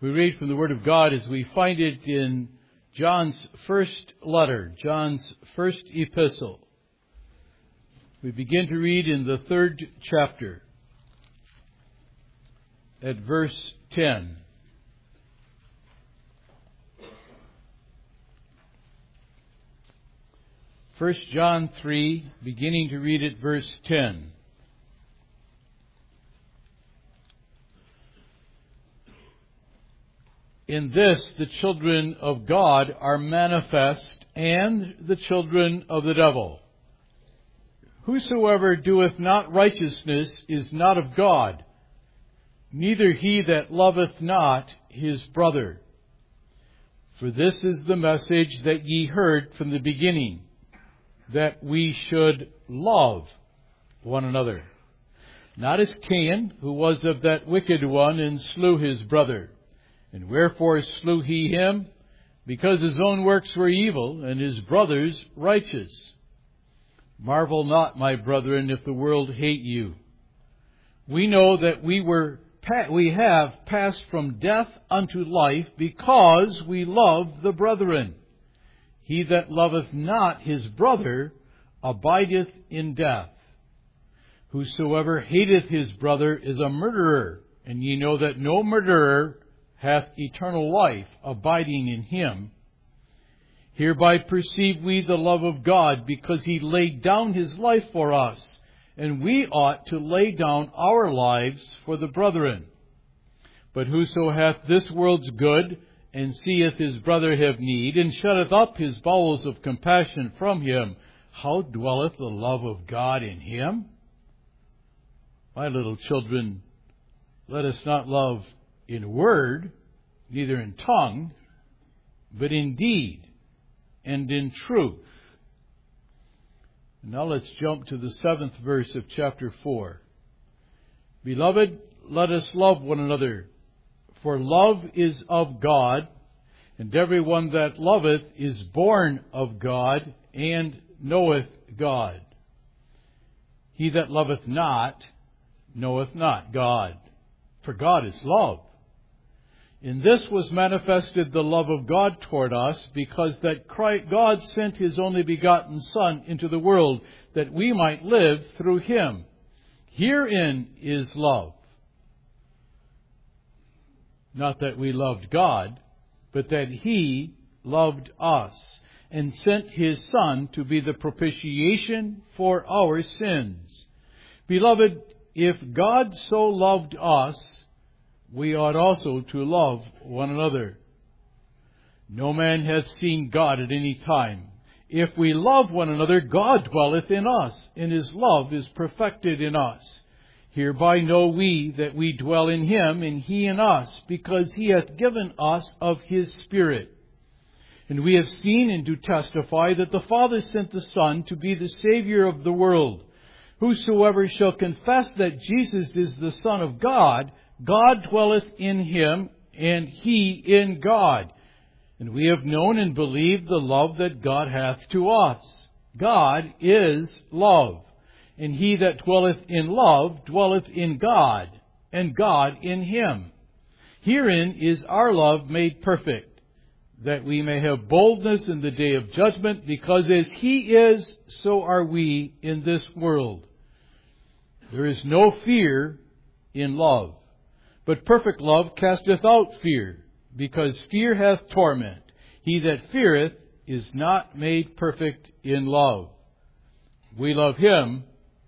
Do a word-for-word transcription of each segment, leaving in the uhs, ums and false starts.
We read from the Word of God as we find it in John's first letter, John's first epistle. We begin to read in the third chapter at verse ten. First John three, beginning to read at verse ten. In this the children of God are manifest, and the children of the devil. Whosoever doeth not righteousness is not of God, neither he that loveth not his brother. For this is the message that ye heard from the beginning, that we should love one another. Not as Cain, who was of that wicked one, and slew his brother. And wherefore slew he him? Because his own works were evil, and his brother's righteous. Marvel not, my brethren, if the world hate you. We know that we were we have passed from death unto life, because we love the brethren. He that loveth not his brother abideth in death. Whosoever hateth his brother is a murderer, and ye know that no murderer hath eternal life abiding in him. Hereby perceive we the love of God, because he laid down his life for us, and we ought to lay down our lives for the brethren. But whoso hath this world's good, and seeth his brother have need, and shutteth up his bowels of compassion from him, how dwelleth the love of God in him? My little children, let us not love in word, neither in tongue, but in deed and in truth. Now let's jump to the seventh verse of chapter four. Beloved, let us love one another, for love is of God, and every one that loveth is born of God, and knoweth God. He that loveth not knoweth not God, for God is love. In this was manifested the love of God toward us, because that Christ, God sent His only begotten Son into the world, that we might live through Him. Herein is love. Not that we loved God, but that He loved us, and sent His Son to be the propitiation for our sins. Beloved, if God so loved us, we ought also to love one another. No man hath seen God at any time. If we love one another, God dwelleth in us, and His love is perfected in us. Hereby know we that we dwell in Him, and He in us, because He hath given us of His Spirit. And we have seen and do testify that the Father sent the Son to be the Savior of the world. Whosoever shall confess that Jesus is the Son of God, God dwelleth in Him, and He in God. And we have known and believed the love that God hath to us. God is love. And he that dwelleth in love dwelleth in God, and God in him. Herein is our love made perfect, that we may have boldness in the day of judgment, because as He is, so are we in this world. There is no fear in love, but perfect love casteth out fear, because fear hath torment. He that feareth is not made perfect in love. We love Him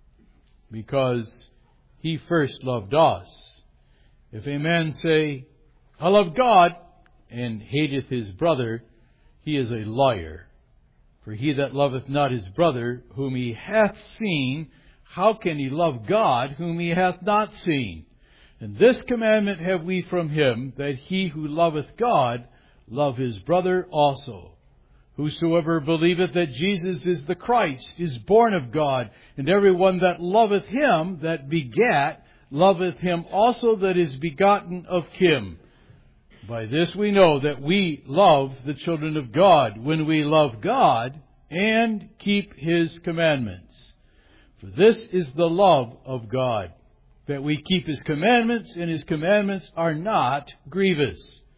because He first loved us. If a man say, I love God, and hateth his brother, he is a liar. For he that loveth not his brother, whom he hath seen, how can he love God, whom he hath not seen? And this commandment have we from Him, that he who loveth God love his brother also. Whosoever believeth that Jesus is the Christ is born of God, and every one that loveth Him that begat loveth Him also that is begotten of Him. By this we know that we love the children of God, when we love God and keep His commandments. For this is the love of God, that we keep His commandments, and His commandments are not grievous.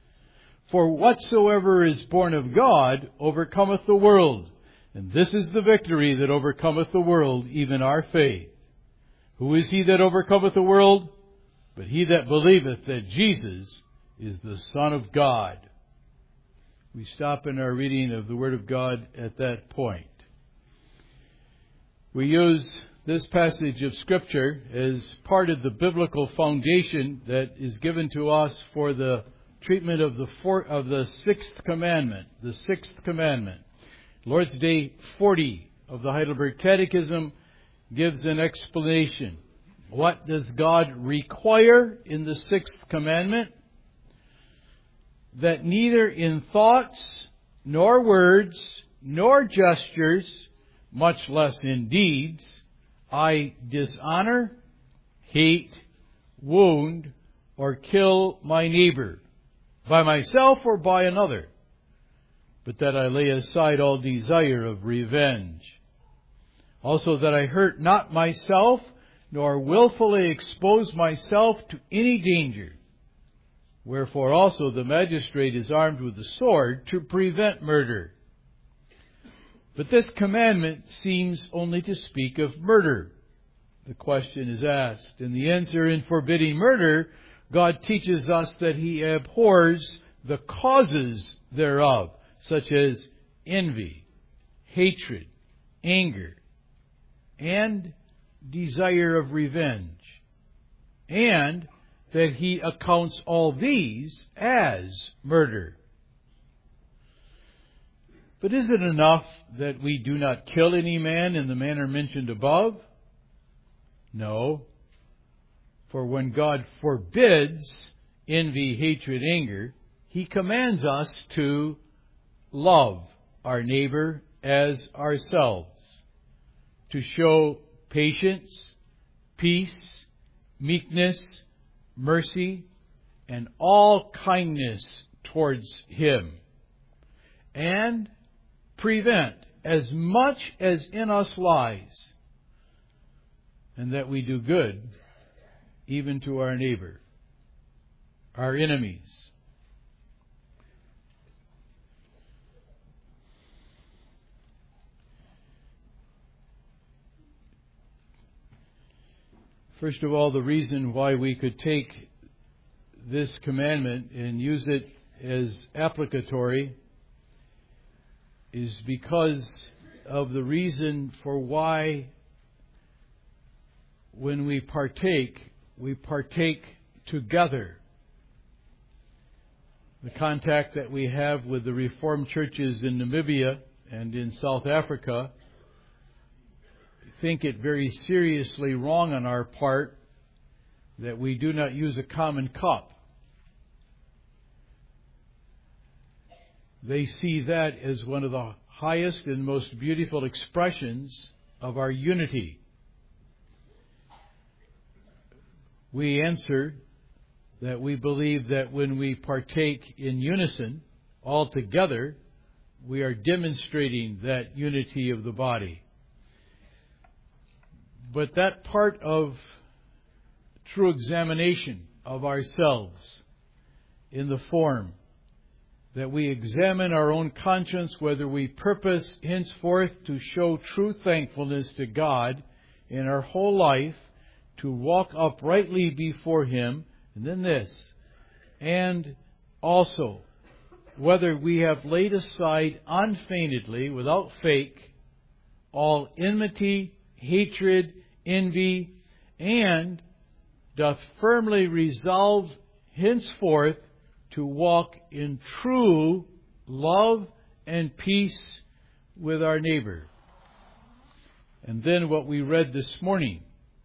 For whatsoever is born of God overcometh the world. And this is the victory that overcometh the world, even our faith. Who is he that overcometh the world? But he that believeth that Jesus is the Son of God. We stop in our reading of the Word of God at that point. We use this passage of Scripture as part of the biblical foundation that is given to us for the treatment of the four, of the sixth commandment, the sixth commandment. Lord's Day forty of the Heidelberg Catechism gives an explanation. What does God require in the sixth commandment? That neither in thoughts, nor words, nor gestures, much less in deeds, I dishonor, hate, wound, or kill my neighbor, by myself or by another, but that I lay aside all desire of revenge. Also that I hurt not myself, nor willfully expose myself to any danger. Wherefore also the magistrate is armed with the sword to prevent murder. But this commandment seems only to speak of murder. The question is asked. In the answer, in forbidding murder, God teaches us that He abhors the causes thereof, such as envy, hatred, anger, and desire of revenge, and that He accounts all these as murder. But is it enough that we do not kill any man in the manner mentioned above? No. For when God forbids envy, hatred, anger, He commands us to love our neighbor as ourselves, to show patience, peace, meekness, mercy, and all kindness towards him, and prevent as much as in us lies, and that we do good even to our neighbor, our enemies. First of all, the reason why we could take this commandment and use it as applicatory is because of the reason for why when we partake, we partake together. The contact that we have with the Reformed churches in Namibia and in South Africa think it very seriously wrong on our part that we do not use a common cup. They see that as one of the highest and most beautiful expressions of our unity. We answer that we believe that when we partake in unison, all together, we are demonstrating that unity of the body. But that part of true examination of ourselves in the form that we examine our own conscience, whether we purpose henceforth to show true thankfulness to God in our whole life, to walk uprightly before Him, and then this, and also whether we have laid aside unfeignedly, without fake, all enmity, hatred, envy, and doth firmly resolve henceforth to walk in true love and peace with our neighbor. And then what we read this morning.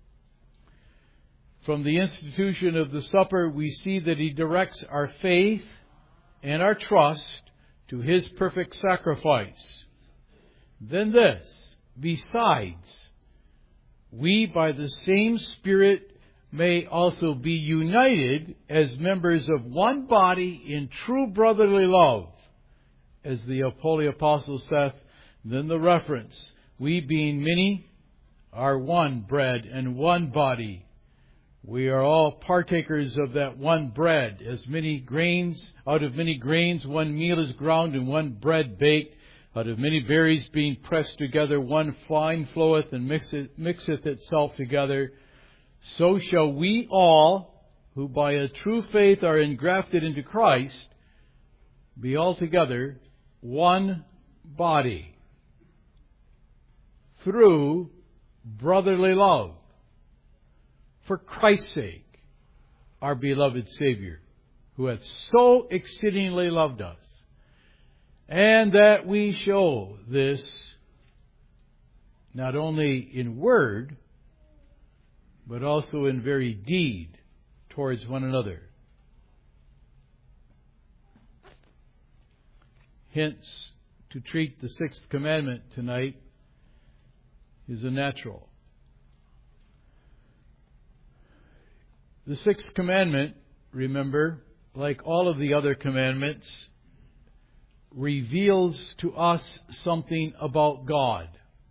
From the institution of the supper, we see that He directs our faith and our trust to His perfect sacrifice. Then this, besides, we by the same Spirit may also be united as members of one body in true brotherly love. As the Holy Apostle saith, then the reference, we being many are one bread and one body, We are all partakers of that one bread. As many grains, out of many grains, one meal is ground, and one bread baked. Out of many berries being pressed together, one wine floweth and mixeth, mixeth itself together. So shall we all, who by a true faith are engrafted into Christ, be altogether one body, through brotherly love, for Christ's sake, our beloved Savior, who hath so exceedingly loved us, and that we show this not only in word, but also in very deed towards one another. Hence, to treat the sixth commandment tonight is a natural. The sixth commandment, remember, like all of the other commandments, reveals to us something about God.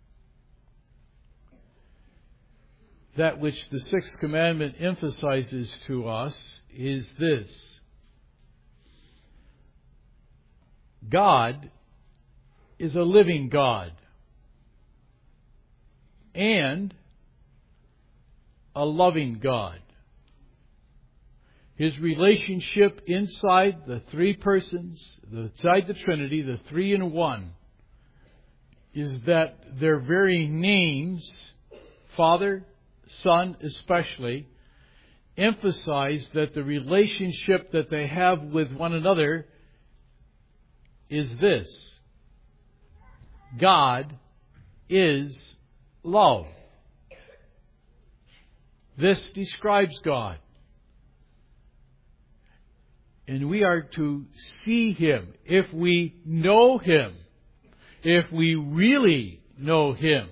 That which the sixth commandment emphasizes to us is this: God is a living God and a loving God. His relationship inside the three persons, inside the Trinity, the three in one, is that their very names, Father, Son especially, emphasize that the relationship that they have with one another is this: God is love. This describes God. And we are to see Him. If we know Him, if we really know Him,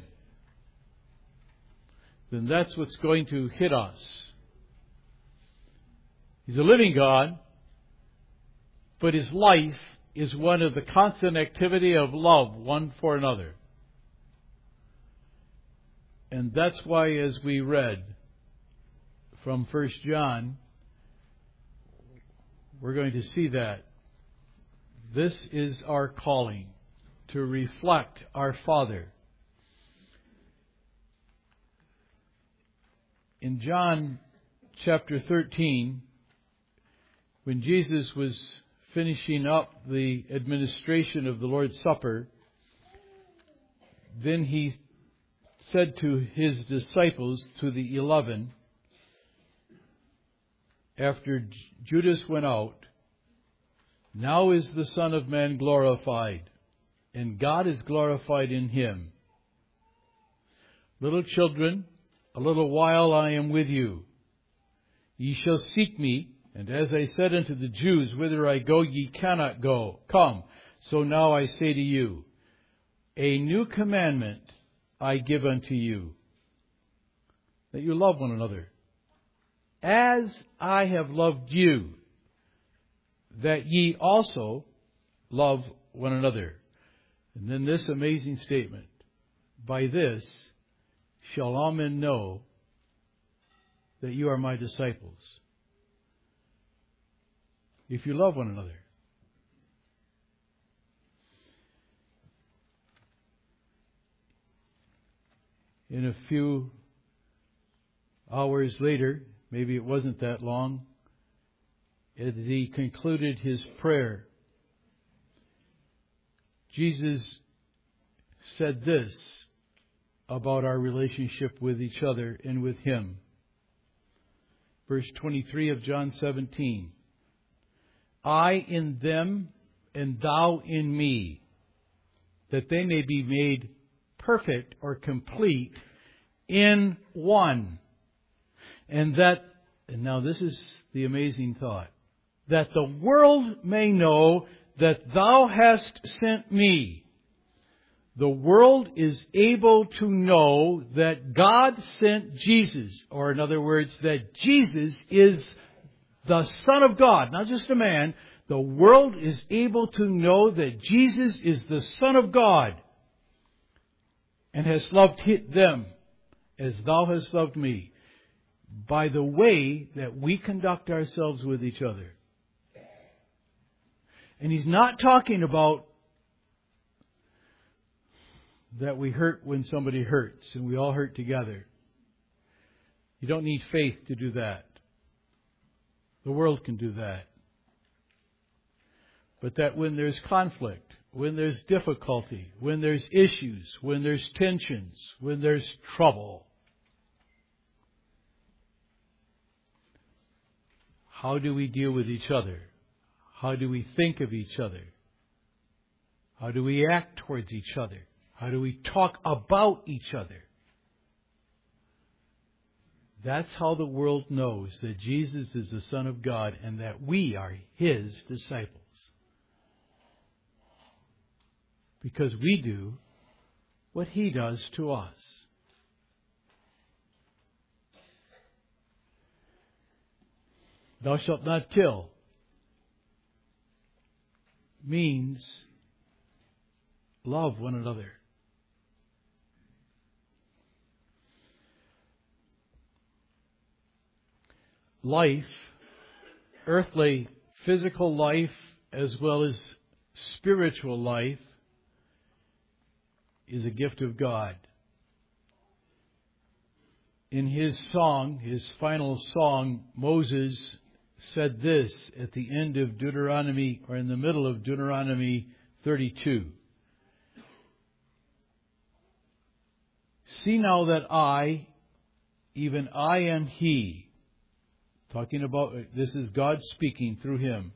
then that's what's going to hit us. He's a living God, but His life is one of the constant activity of love one for another. And that's why, as we read from First John, we're going to see that this is our calling, to reflect our Father. In John chapter thirteen, when Jesus was finishing up the administration of the Lord's Supper, then He said to His disciples, to the eleven, after Judas went out, "Now is the Son of Man glorified, and God is glorified in Him. Little children, a little while I am with you. Ye shall seek me, and as I said unto the Jews, whither I go ye cannot go. Come, so now I say to you, a new commandment I give unto you, that you love one another. As I have loved you, that ye also love one another." And then this amazing statement: "By this shall all men know that you are my disciples, if you love one another." In a few hours later, maybe it wasn't that long, as He concluded His prayer, Jesus said this about our relationship with each other and with Him. Verse twenty-three of John seventeen. "I in them and thou in me, that they may be made perfect," or complete, "in one. And that," and now this is the amazing thought, "that the world may know that thou hast sent me." The world is able to know that God sent Jesus, or in other words, that Jesus is the Son of God, not just a man. The world is able to know that Jesus is the Son of God and has loved them as thou hast loved me. by the way that we conduct ourselves with each other. And He's not talking about that we hurt when somebody hurts and we all hurt together. You don't need faith to do that. The world can do that. But that when there's conflict, when there's difficulty, when there's issues, when there's tensions, when there's trouble, how do we deal with each other? How do we think of each other? How do we act towards each other? How do we talk about each other? That's how the world knows that Jesus is the Son of God and that we are His disciples. Because we do what He does to us. Thou shalt not kill means love one another. Life, earthly, physical life, as well as spiritual life, is a gift of God. In his song, his final song, Moses said this at the end of Deuteronomy, or in the middle of Deuteronomy thirty-two. See now that I, even I am He. Talking about, this is God speaking through him.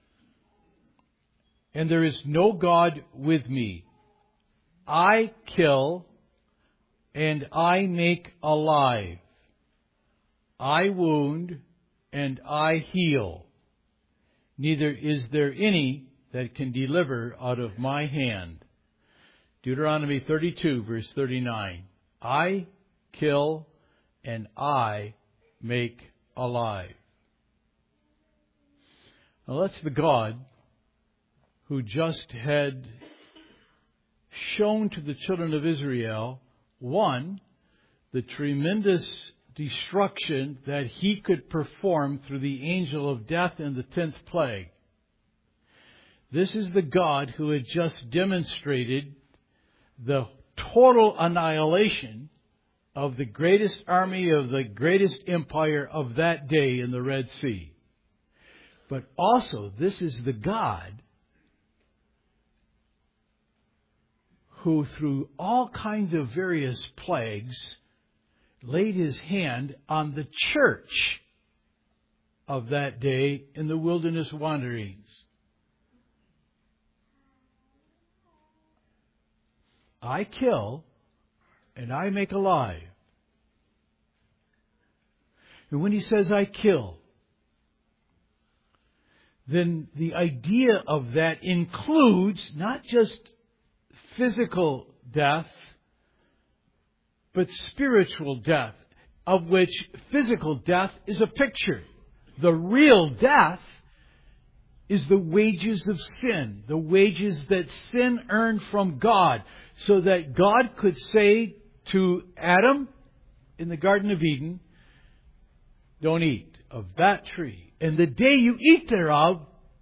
And there is no God with me. I kill and I make alive. I wound and I heal. Neither is there any that can deliver out of my hand. Deuteronomy thirty-two, verse thirty-nine. I kill and I make alive. Now that's the God who just had shown to the children of Israel, one, the tremendous destruction that He could perform through the angel of death in the tenth plague. This is the God who had just demonstrated the total annihilation of the greatest army of the greatest empire of that day in the Red Sea. But also, this is the God who, through all kinds of various plagues, laid His hand on the church of that day in the wilderness wanderings. I kill and I make alive. And when He says I kill, then the idea of that includes not just physical death, but spiritual death, of which physical death is a picture. The real death is the wages of sin, the wages that sin earned from God, so that God could say to Adam in the Garden of Eden, don't eat of that tree. And the day you eat thereof,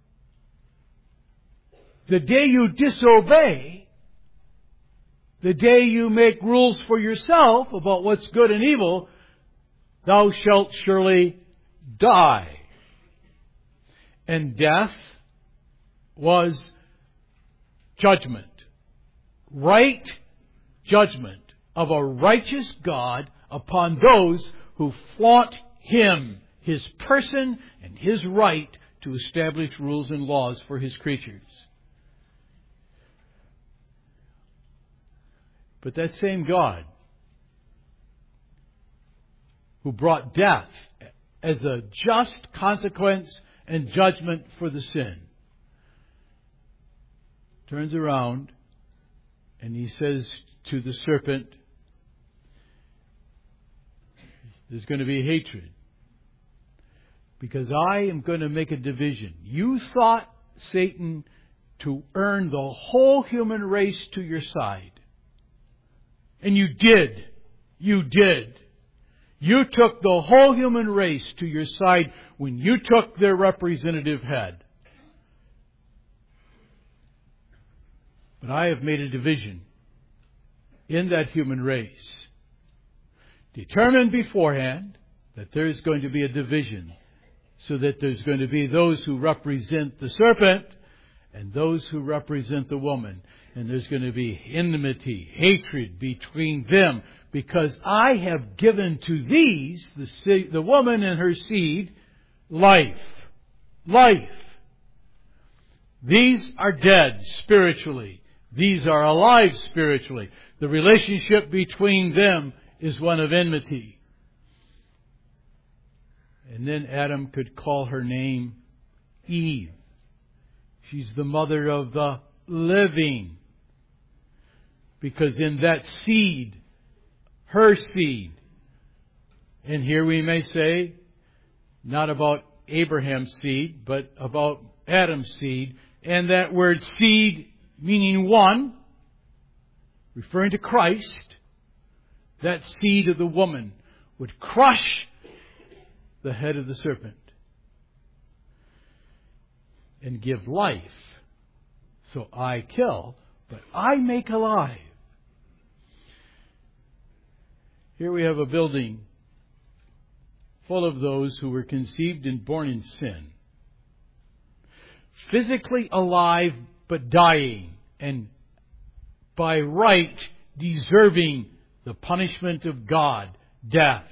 the day you disobey, the day you make rules for yourself about what's good and evil, thou shalt surely die. And death was judgment. Right judgment of a righteous God upon those who flaunt Him, His person, and His right to establish rules and laws for His creatures. But that same God who brought death as a just consequence and judgment for the sin turns around and He says to the serpent, there's going to be hatred because I am going to make a division. You thought, Satan, to earn the whole human race to your side. And you did. You did. You took the whole human race to your side when you took their representative head. But I have made a division in that human race, determined beforehand that there is going to be a division, so that there's going to be those who represent the serpent and those who represent the woman. And there's going to be enmity, hatred between them, because I have given to these, the, se- the woman and her seed, life. Life. These are dead spiritually. These are alive spiritually. The relationship between them is one of enmity. And then Adam could call her name Eve. She's the mother of the living. Because in that seed, her seed, and here we may say, not about Abraham's seed, but about Adam's seed, and that word seed meaning one, referring to Christ, that seed of the woman would crush the head of the serpent and give life. So I kill, but I make alive. Here we have a building full of those who were conceived and born in sin. Physically alive, but dying, and by right deserving the punishment of God, death.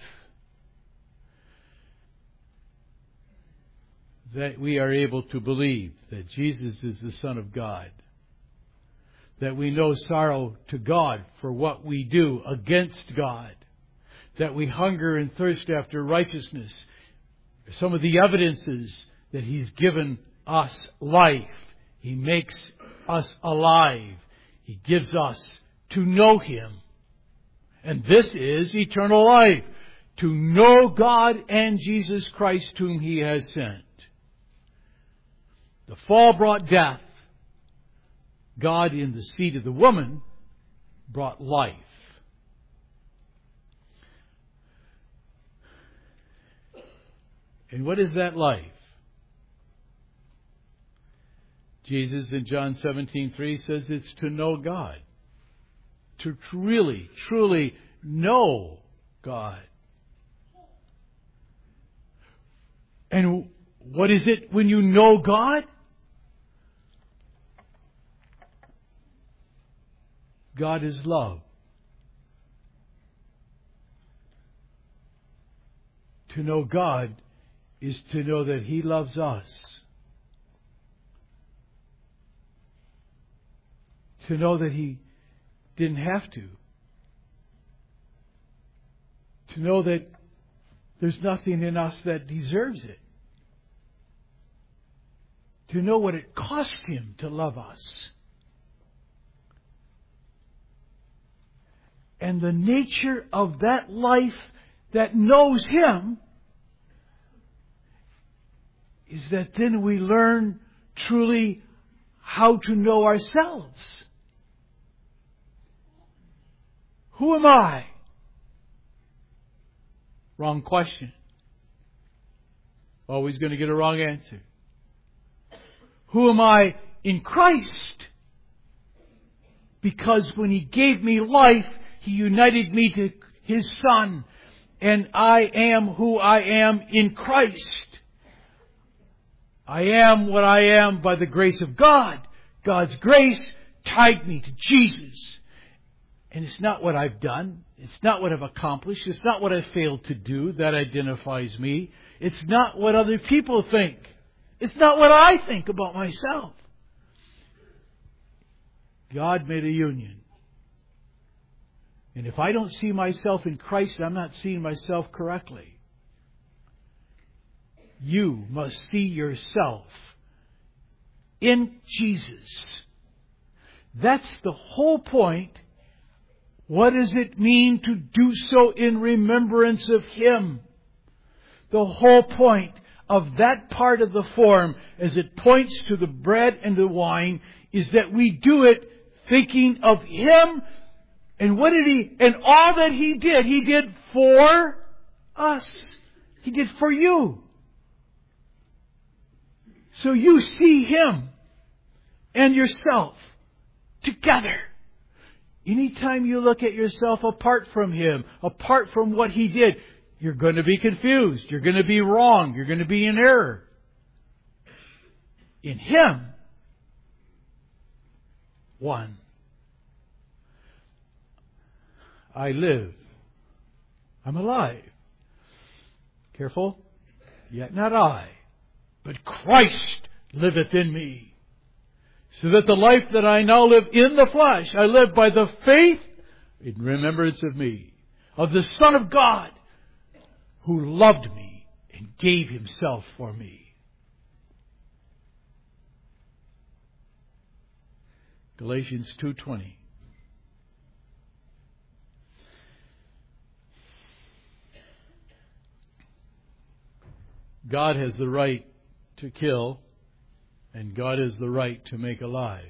That we are able to believe that Jesus is the Son of God. That we know sorrow to God for what we do against God. That we hunger and thirst after righteousness. Some of the evidences that He's given us life. He makes us alive. He gives us to know Him. And this is eternal life. To know God and Jesus Christ whom He has sent. The fall brought death. God in the seed of the woman brought life. And what is that life? Jesus in John seventeen three says it's to know God. To really, truly know God. And what is it when you know God? God is love. To know God is to know that He loves us. To know that He didn't have to. To know that there's nothing in us that deserves it. To know what it cost Him to love us. And the nature of that life that knows Him is that then we learn truly how to know ourselves. Who am I? Wrong question. Always going to get a wrong answer. Who am I in Christ? Because when He gave me life, He united me to His Son. And I am who I am in Christ. I am what I am by the grace of God. God's grace tied me to Jesus. And it's not what I've done. It's not what I've accomplished. It's not what I've failed to do that identifies me. It's not what other people think. It's not what I think about myself. God made a union. And if I don't see myself in Christ, I'm not seeing myself correctly. You must see yourself in Jesus. That's the whole point. What does it mean to do so in remembrance of Him? The whole point of that part of the form, as it points to the bread and the wine, is that we do it thinking of Him. And what did He, and all that He did, He did for us. He did for you. So you see Him and yourself together. Anytime you look at yourself apart from Him, apart from what He did, you're going to be confused. You're going to be wrong. You're going to be in error. In Him, one. I live. I'm alive. Careful. Yet not I, but Christ liveth in me. So that the life that I now live in the flesh, I live by the faith in remembrance of me, of the Son of God, who loved me and gave Himself for me. Galatians two twenty. God has the right to kill, and God has the right to make alive.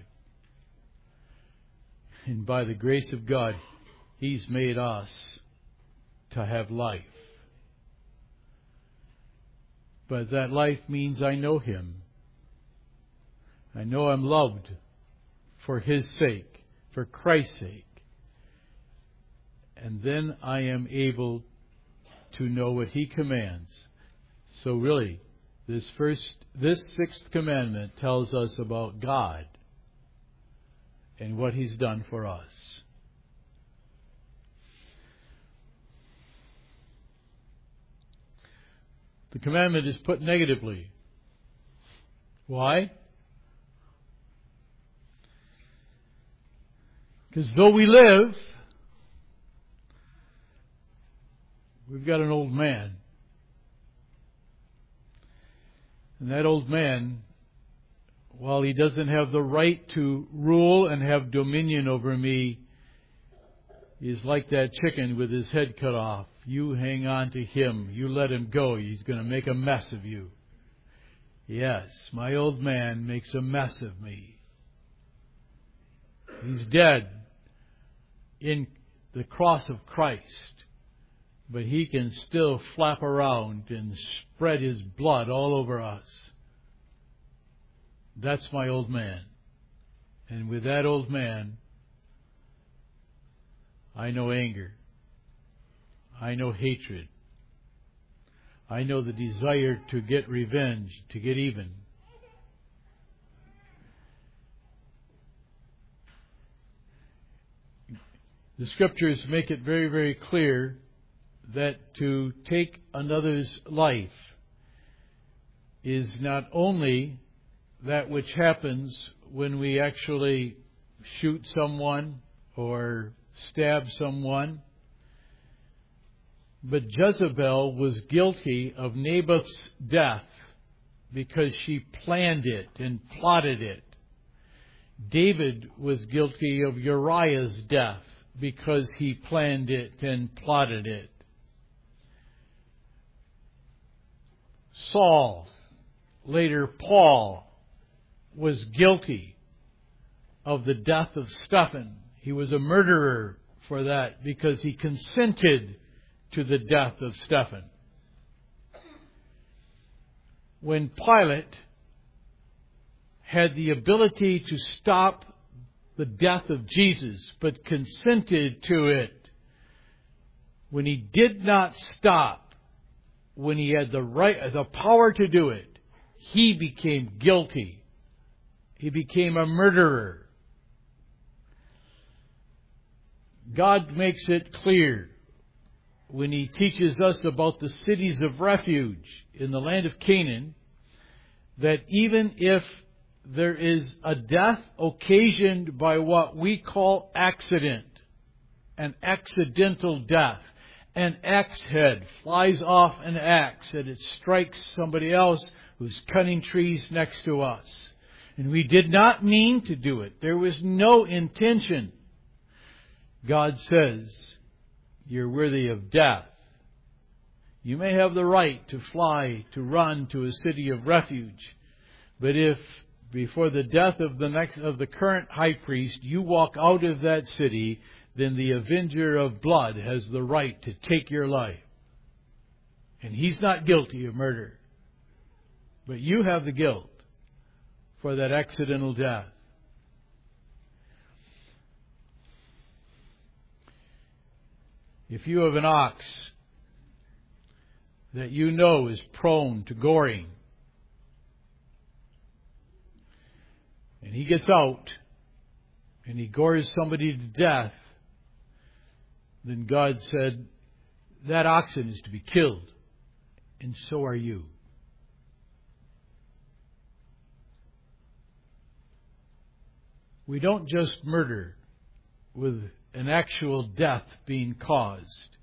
And by the grace of God, He's made us to have life. But that life means I know Him. I know I'm loved for His sake, for Christ's sake. And then I am able to know what He commands. So really, this first, this sixth commandment tells us about God and what He's done for us. The commandment is put negatively. Why? Because though we live, we've got an old man. And that old man, while he doesn't have the right to rule and have dominion over me, is like that chicken with his head cut off. You hang on to him. You let him go. He's going to make a mess of you. Yes, my old man makes a mess of me. He's dead in the cross of Christ. But he can still flap around and spread his blood all over us. That's my old man. And with that old man, I know anger. I know hatred. I know the desire to get revenge, to get even. The Scriptures make it very, very clear that to take another's life is not only that which happens when we actually shoot someone or stab someone, but Jezebel was guilty of Naboth's death because she planned it and plotted it. David was guilty of Uriah's death because he planned it and plotted it. Saul, later Paul, was guilty of the death of Stephen. He was a murderer for that because he consented to the death of Stephen. When Pilate had the ability to stop the death of Jesus, but consented to it, when he did not stop, when he had the right, the power to do it, he became guilty. He became a murderer. God makes it clear when He teaches us about the cities of refuge in the land of Canaan, that even if there is a death occasioned by what we call accident, an accidental death, an axe head flies off an axe and it strikes somebody else who's cutting trees next to us. And we did not mean to do it. There was no intention. God says, you're worthy of death. You may have the right to fly, to run to a city of refuge. But if before the death of the next of the current high priest, you walk out of that city, then the avenger of blood has the right to take your life. And he's not guilty of murder. But you have the guilt for that accidental death. If you have an ox that you know is prone to goring, and he gets out and he gores somebody to death, then God said, that oxen is to be killed, and so are you. We don't just murder with an actual death being caused.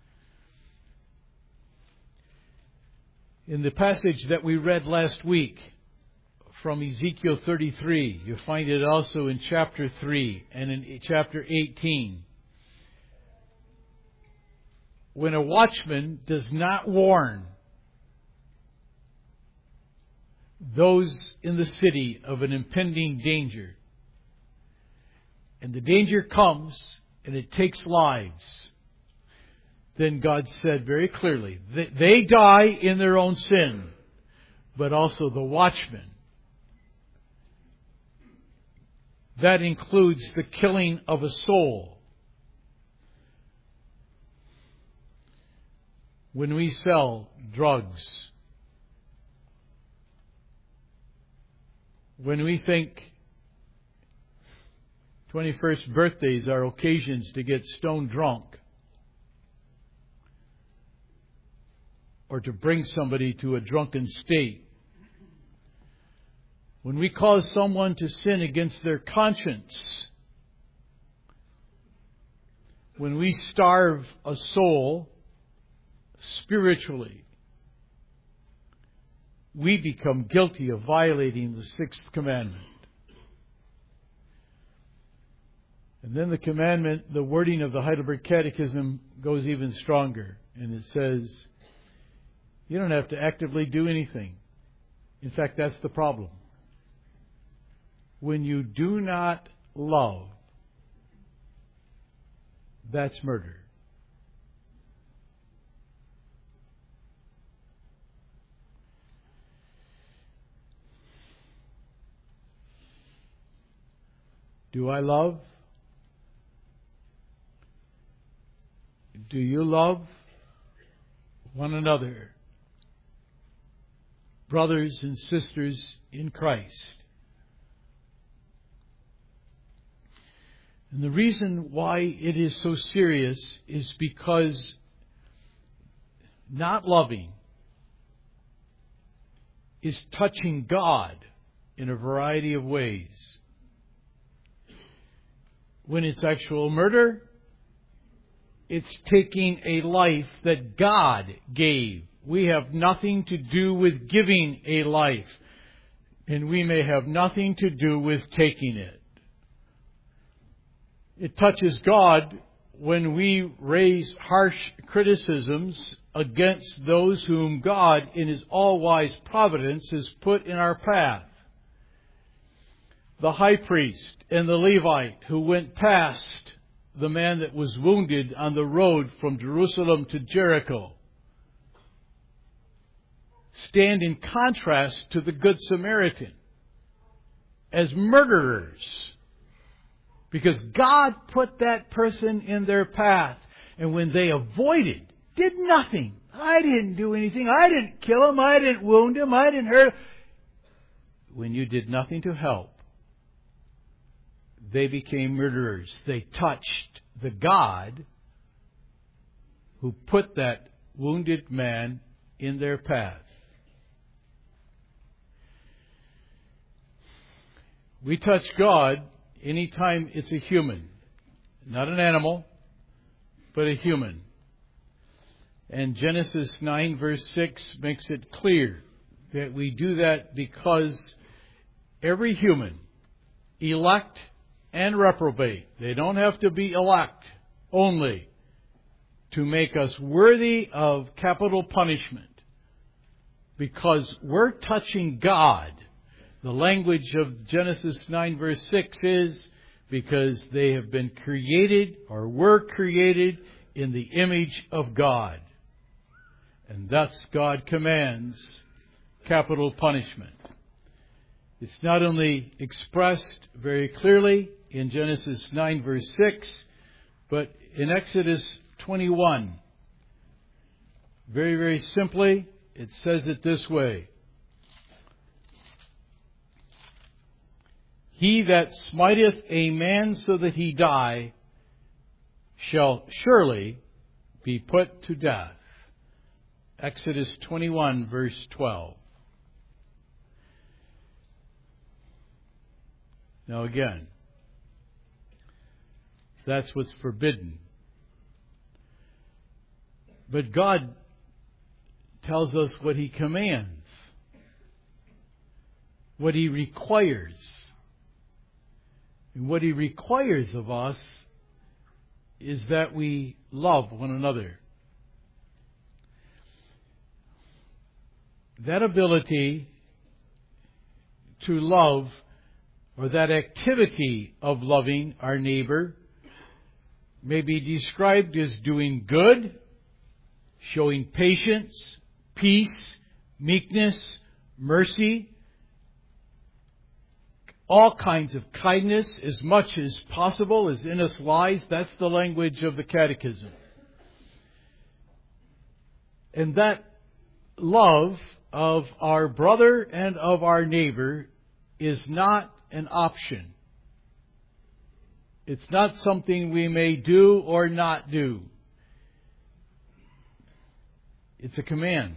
In the passage that we read last week from Ezekiel thirty-three, you find it also in chapter three and in chapter eighteen. When a watchman does not warn those in the city of an impending danger, and the danger comes and it takes lives, then God said very clearly that they die in their own sin, but also the watchman. That includes the killing of a soul. When we sell drugs, when we think twenty-first birthdays are occasions to get stone drunk, or to bring somebody to a drunken state, when we cause someone to sin against their conscience, when we starve a soul spiritually, we become guilty of violating the sixth commandment. And then the commandment, the wording of the Heidelberg Catechism goes even stronger. And it says, you don't have to actively do anything. In fact, that's the problem. When you do not love, that's murder. Do I love? Do you love one another? Brothers and sisters in Christ. And the reason why it is so serious is because not loving is touching God in a variety of ways. When it's actual murder, it's taking a life that God gave. We have nothing to do with giving a life, and we may have nothing to do with taking it. It touches God when we raise harsh criticisms against those whom God, in His all-wise providence, has put in our path. The high priest and the Levite who went past the man that was wounded on the road from Jerusalem to Jericho stand in contrast to the Good Samaritan as murderers, because God put that person in their path, and when they avoided, did nothing. I didn't do anything. I didn't kill him. I didn't wound him. I didn't hurt him. When you did nothing to help, they became murderers. They touched the God who put that wounded man in their path. We touch God anytime it's a human. Not an animal, but a human. And Genesis nine verse six makes it clear that we do that because every human, elect and reprobate, they don't have to be elect only to make us worthy of capital punishment, because we're touching God. The language of Genesis nine verse six is because they have been created or were created in the image of God. And thus God commands capital punishment. It's not only expressed very clearly in Genesis nine verse six, but in Exodus twenty-one. Very, very simply, it says it this way. He that smiteth a man so that he die shall surely be put to death. Exodus twenty-one verse twelve. Now again, that's what's forbidden. But God tells us what He commands, what He requires. And what He requires of us is that we love one another. That ability to love, or that activity of loving our neighbor, may be described as doing good, showing patience, peace, meekness, mercy, all kinds of kindness, as much as possible as in us lies. That's the language of the Catechism. And that love of our brother and of our neighbor is not an option. It's not something we may do or not do. It's a command.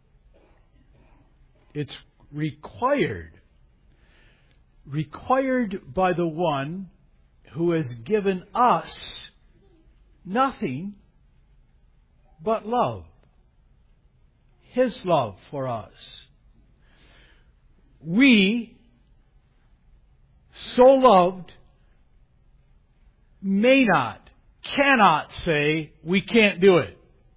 It's required. Required by the one who has given us nothing but love. His love for us. We, so loved, may not, cannot say we can't do it.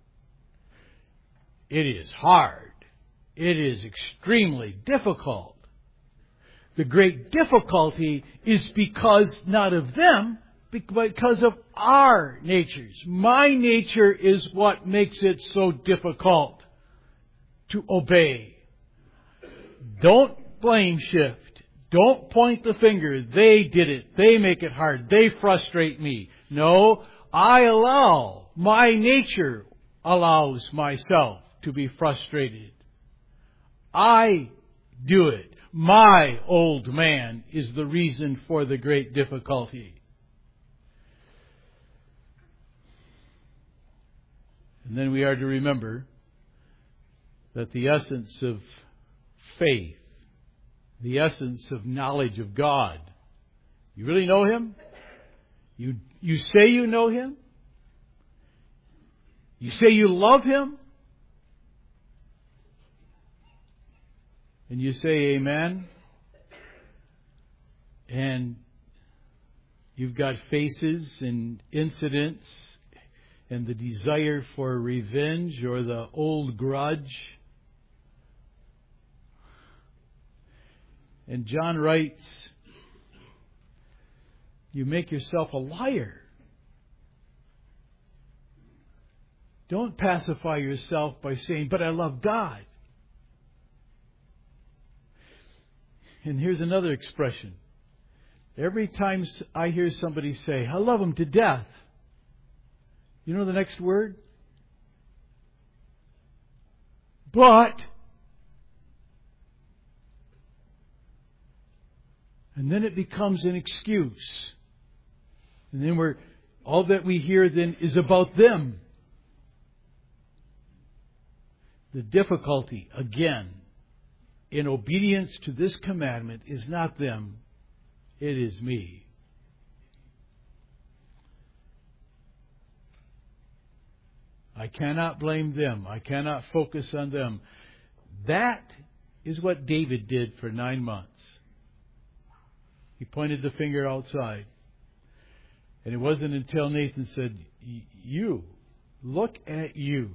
It is hard. It is extremely difficult. The great difficulty is because not of them, but because of our natures. My nature is what makes it so difficult to obey. Don't blame shift. Don't point the finger. They did it. They make it hard. They frustrate me. No, I allow. My nature allows myself to be frustrated. I do it. My old man is the reason for the great difficulty. And then we are to remember that the essence of faith, the essence of knowledge of God, you really know Him? You, you say you know Him? You say you love Him? And you say amen? And you've got faces and incidents and the desire for revenge or the old grudge. And John writes, you make yourself a liar. Don't pacify yourself by saying, but I love God. And here's another expression. Every time I hear somebody say, I love Him to death, you know the next word? But. And then it becomes an excuse. And then we're, all that we hear then is about them. The difficulty, again, in obedience to this commandment is not them, it is me. I cannot blame them. I cannot focus on them. That is what David did for nine months. He pointed the finger outside. And it wasn't until Nathan said, you, look at you.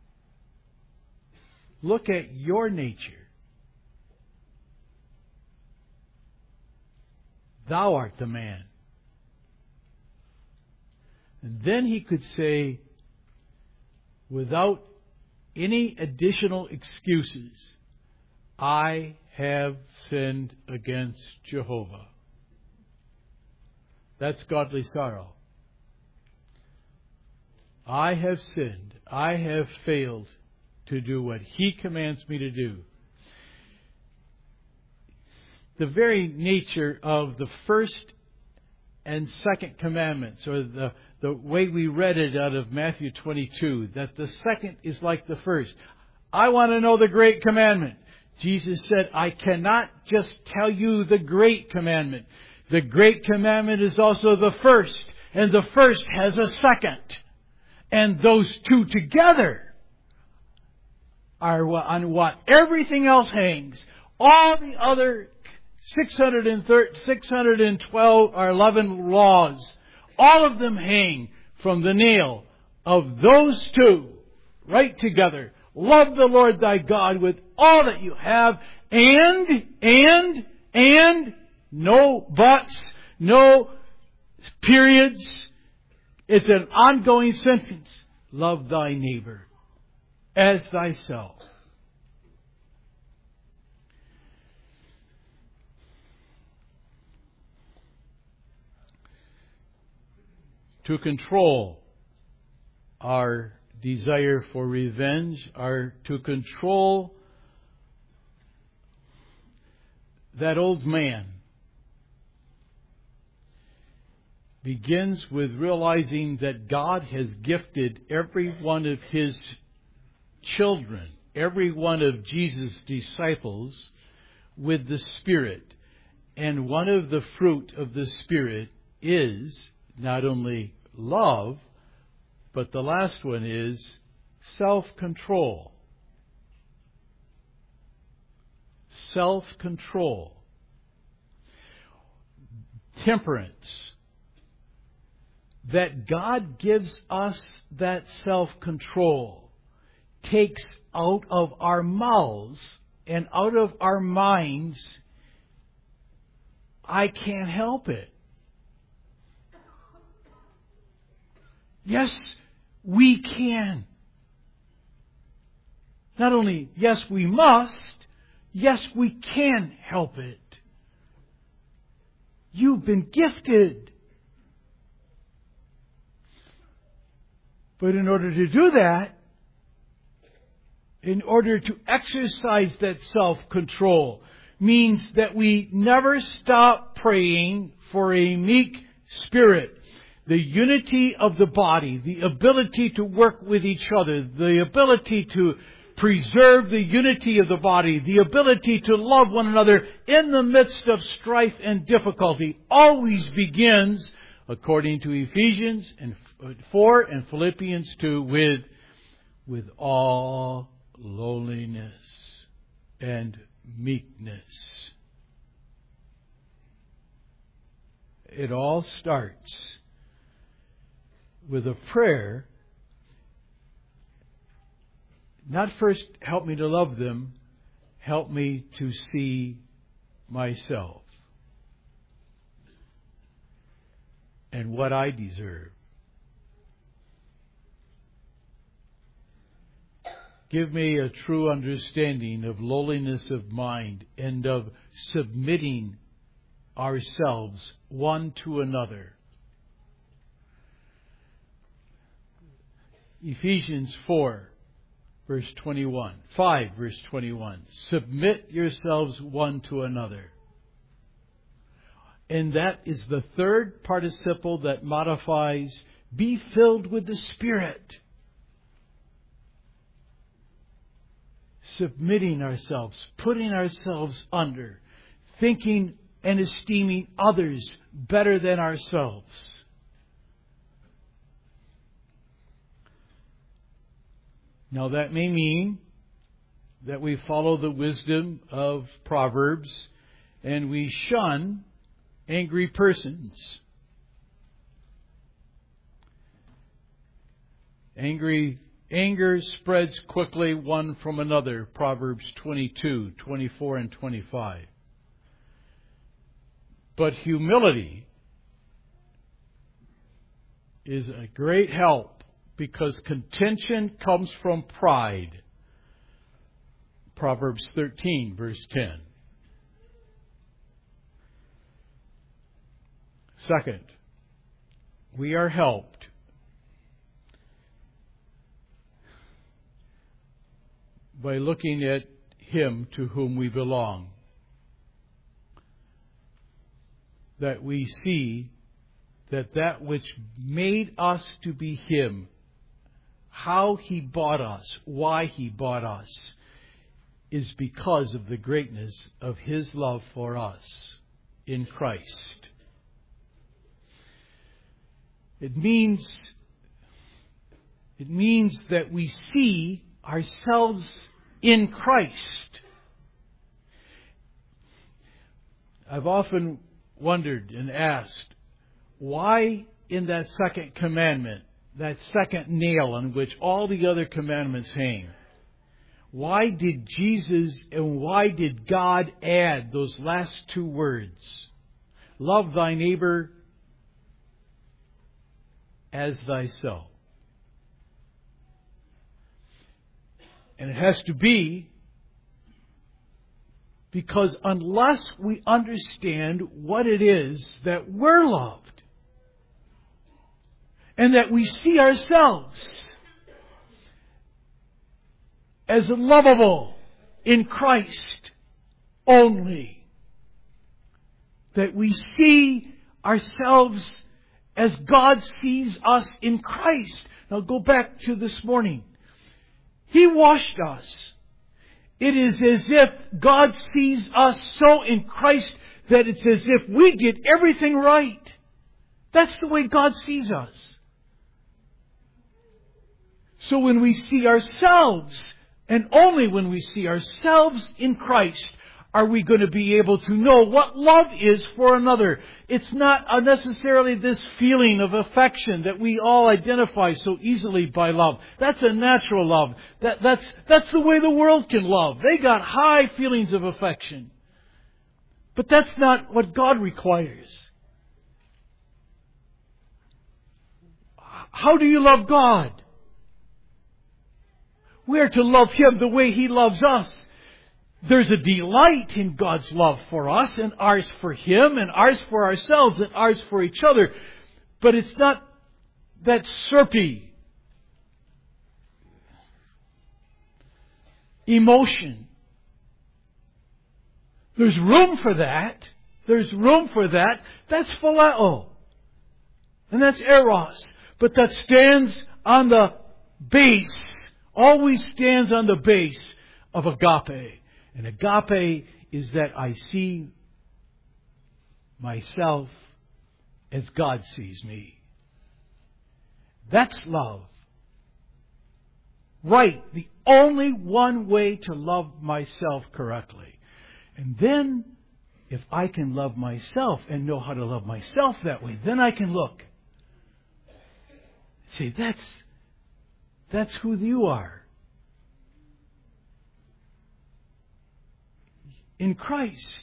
Look at your nature. Thou art the man. And then he could say, without any additional excuses, I have sinned against Jehovah. That's godly sorrow. I have sinned. I have failed to do what He commands me to do. The very nature of the first and second commandments, or the, the way we read it out of Matthew twenty-two, that the second is like the first. I want to know the great commandment. Jesus said, I cannot just tell you the great commandment. The great commandment is also the first, and the first has a second. And those two together are on what everything else hangs. All the other six hundred twelve or eleven laws, all of them hang from the nail of those two right together. Love the Lord thy God with all that you have, and, and, and, no buts, no periods. It's an ongoing sentence. Love thy neighbor as thyself. To control our desire for revenge, or to control that old man, begins with realizing that God has gifted every one of His children, every one of Jesus' disciples, with the Spirit. And one of the fruit of the Spirit is not only love, but the last one is self-control. Self-control. Temperance. That God gives us that self-control takes out of our mouths and out of our minds, I can't help it. Yes, we can. Not only, yes, we must, yes, we can help it. You've been gifted. But in order to do that, in order to exercise that self-control, means that we never stop praying for a meek spirit. The unity of the body, the ability to work with each other, the ability to preserve the unity of the body, the ability to love one another in the midst of strife and difficulty, always begins, according to Ephesians four and Philippians two, with, with all lowliness and meekness. It all starts with a prayer. Not first, help me to love them, help me to see myself and what I deserve. Give me a true understanding of lowliness of mind and of submitting ourselves one to another. Ephesians four, verse twenty-one. five, verse twenty-one. Submit yourselves one to another. And that is the third participle that modifies be filled with the Spirit. Submitting ourselves, putting ourselves under, thinking and esteeming others better than ourselves. Now that may mean that we follow the wisdom of Proverbs and we shun angry persons. Angry Anger spreads quickly one from another. Proverbs twenty-two, twenty-four, and twenty-five. But humility is a great help, because contention comes from pride. Proverbs thirteen, verse ten. Second, we are helped by looking at Him to whom we belong. That we see that that which made us to be Him, how He bought us, why He bought us, is because of the greatness of His love for us in Christ. It means, it means that we see ourselves in Christ. I've often wondered and asked, why in that second commandment, that second nail on which all the other commandments hang, why did Jesus and why did God add those last two words? Love thy neighbor as thyself. And it has to be because unless we understand what it is that we're loved and that we see ourselves as lovable in Christ only, that we see ourselves as God sees us in Christ. Now go back to this morning. He washed us. It is as if God sees us so in Christ that it's as if we did everything right. That's the way God sees us. So when we see ourselves, and only when we see ourselves in Christ, are we going to be able to know what love is for another. It's not necessarily this feeling of affection that we all identify so easily by love. That's a natural love. That, that's, that's the way the world can love. They got high feelings of affection. But that's not what God requires. How do you love God? We are to love Him the way He loves us. There's a delight in God's love for us, and ours for Him, and ours for ourselves, and ours for each other. But it's not that syrupy emotion. There's room for that. There's room for that. That's phileo. And that's eros. But that stands on the base, always stands on the base of agape. And agape is that I see myself as God sees me. That's love. Right. The only one way to love myself correctly. And then, if I can love myself and know how to love myself that way, then I can look. Say, that's, that's who you are. In Christ.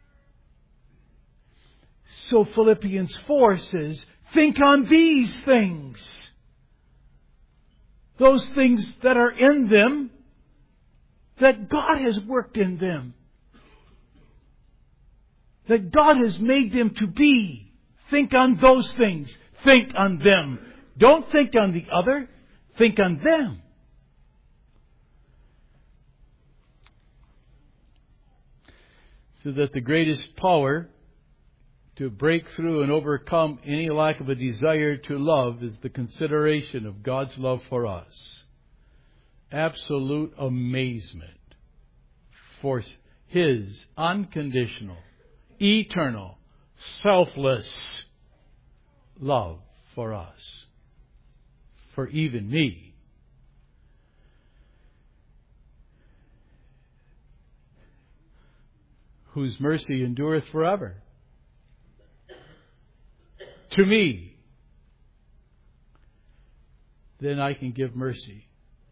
So Philippians four says, think on these things. Those things that are in them, that God has worked in them. That God has made them to be. Think on those things. Think on them. Don't think on the other. Think on them. So that the greatest power to break through and overcome any lack of a desire to love is the consideration of God's love for us. Absolute amazement for His unconditional, eternal, selfless love for us. For even me. Whose mercy endureth forever. To me. Then I can give mercy.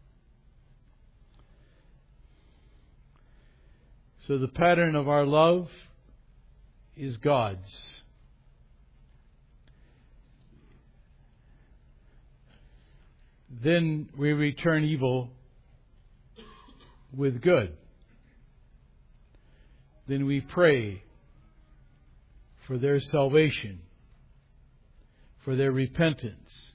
So the pattern of our love is God's. Then we return evil with good. then we pray for their salvation, for their repentance.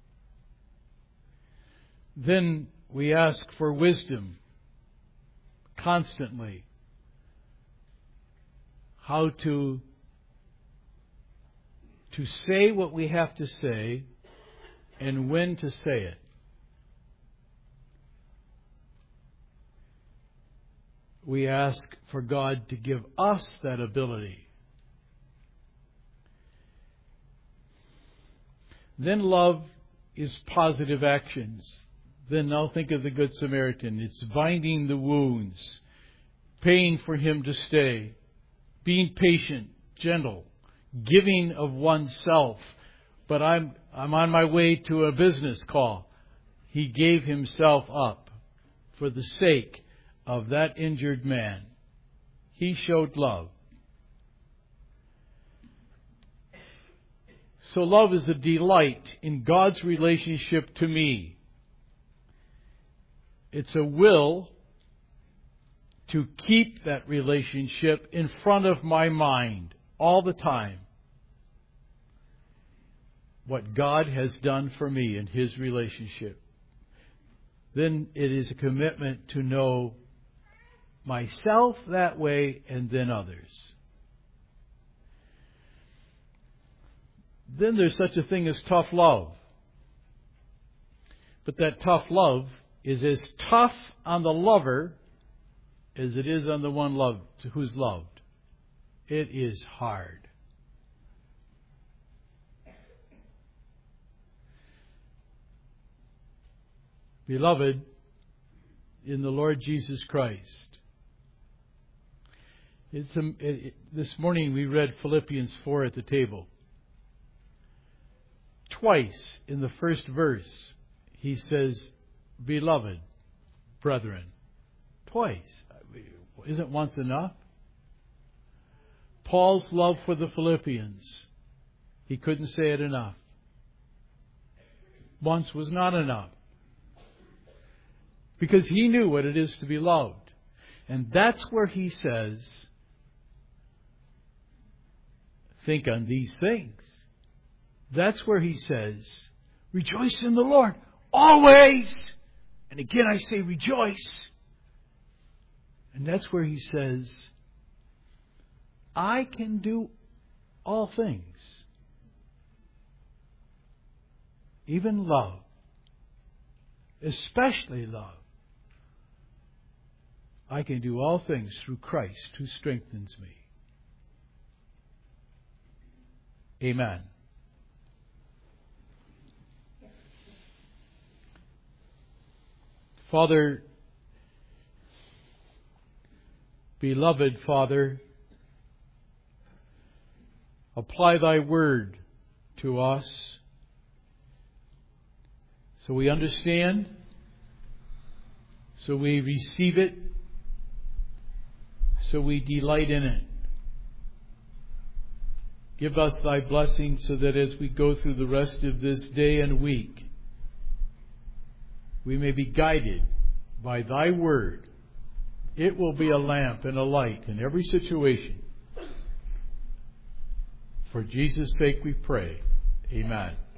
Then we ask for wisdom constantly, how to to say what we have to say and when to say it. We ask for God to give us that ability. Then love is positive actions. Then now think of the Good Samaritan. It's binding the wounds, paying for him to stay, being patient, gentle, giving of oneself. But I'm I'm on my way to a business call. He gave himself up for the sake of that injured man. He showed love. So love is a delight in God's relationship to me. It's a will to keep that relationship in front of my mind all the time. What God has done for me in His relationship. Then it is a commitment to know myself that way and then others. Then there's such a thing as tough love. But that tough love is as tough on the lover as it is on the one loved, who's loved. It is hard. Beloved, in the Lord Jesus Christ. It's a, it, this morning we read Philippians four at the table. Twice in the first verse, he says, beloved brethren. Twice. Isn't once enough? Paul's love for the Philippians. He couldn't say it enough. Once was not enough. Because he knew what it is to be loved. And that's where he says, think on these things. That's where he says, rejoice in the Lord always. And again I say rejoice. And that's where he says, I can do all things. Even love. Especially love. I can do all things through Christ who strengthens me. Amen. Father, beloved Father, apply Thy word to us so we understand, so we receive it, so we delight in it. Give us Thy blessing so that as we go through the rest of this day and week, we may be guided by Thy word. It will be a lamp and a light in every situation. For Jesus' sake we pray. Amen.